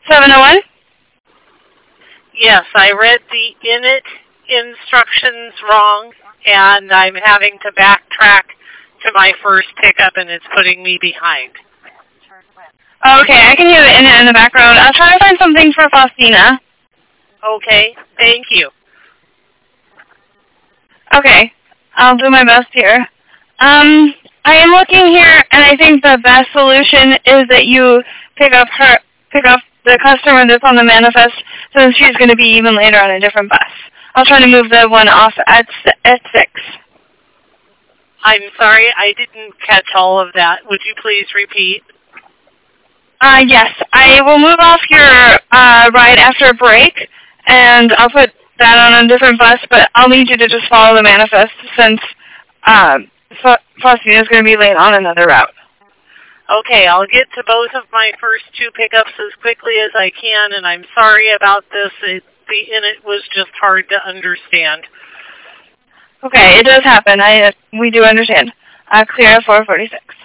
701? Yes, I read the init instructions wrong, and I'm having to backtrack to my first pickup, and it's putting me behind. Okay, I can hear the in the background. I'll try to find something for Faustina. Okay, thank you. Okay, I'll do my best here. I am looking here, and I think the best solution is that you pick up the customer that's on the manifest, since she's going to be even later on a different bus. I'll try to move the one off at 6. I'm sorry, I didn't catch all of that. Would you please repeat? Yes, I will move off your ride after a break, and I'll put that on a different bus, but I'll need you to just follow the manifest since Faustina's going to be late on another route. Okay, I'll get to both of my first 2 pickups as quickly as I can, and I'm sorry about this. The init was just hard to understand. Okay, it does happen. We do understand. Clear at 446.